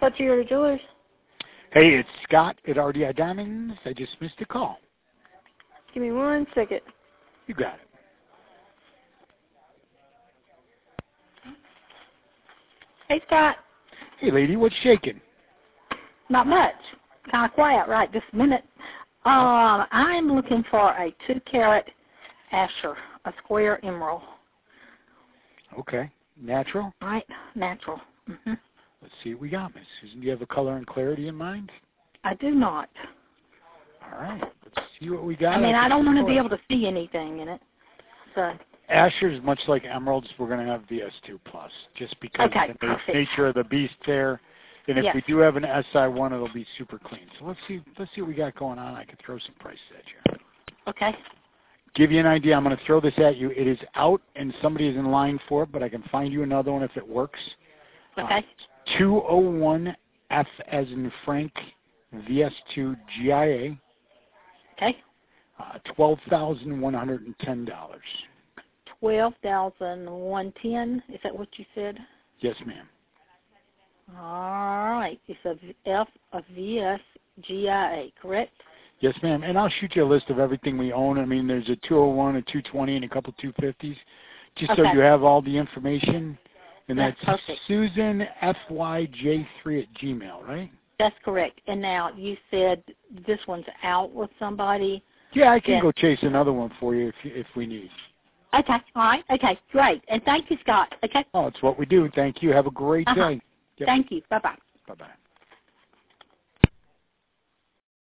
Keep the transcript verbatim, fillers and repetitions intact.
Fletcher Jewelers. Hey, it's Scott at R D I Diamonds. I just missed a call. Give me one second. You got it. Hey, Scott. Hey, lady, what's shaking? Not much. Kind of quiet right this minute. Um, I'm looking for a two-carat Asher, a square emerald. Okay. Natural? Right, natural. Mm-hmm. Let's see what we got, Miss Susan. Do you have a color and clarity in mind? I do not. All right. Let's see what we got. I mean, I don't want to be able to see anything in it. So. Asher's, much like emeralds, we're going to have V S two plus, just because Okay, of the na- nature of the beast there. And if yes. we do have an S I one, it'll be super clean. So let's see let's see what we got going on. I can throw some prices at you. Okay. Give you an idea. I'm going to throw this at you. It is out, and somebody is in line for it, but I can find you another one if it works. Okay. Uh, two oh one F as in Frank, V S two G I A. Okay. Uh, twelve thousand one hundred ten dollars. twelve thousand one hundred ten dollars. Is that what you said? Yes, ma'am. All right. It's a F, a V S G I A, correct? Yes, ma'am. And I'll shoot you a list of everything we own. I mean, there's a two oh one, a two twenty, and a couple two fifties, just okay. so you have all the information. And that's, that's perfect. Susan F Y J three at Gmail, right? That's correct. And now you said this one's out with somebody. Yeah, I can yes. go chase another one for you if if we need. Okay. All right. Okay. Great. And thank you, Scott. Okay. Oh, it's what we do. Thank you. Have a great uh-huh. day. Yep. Thank you. Bye-bye. Bye-bye.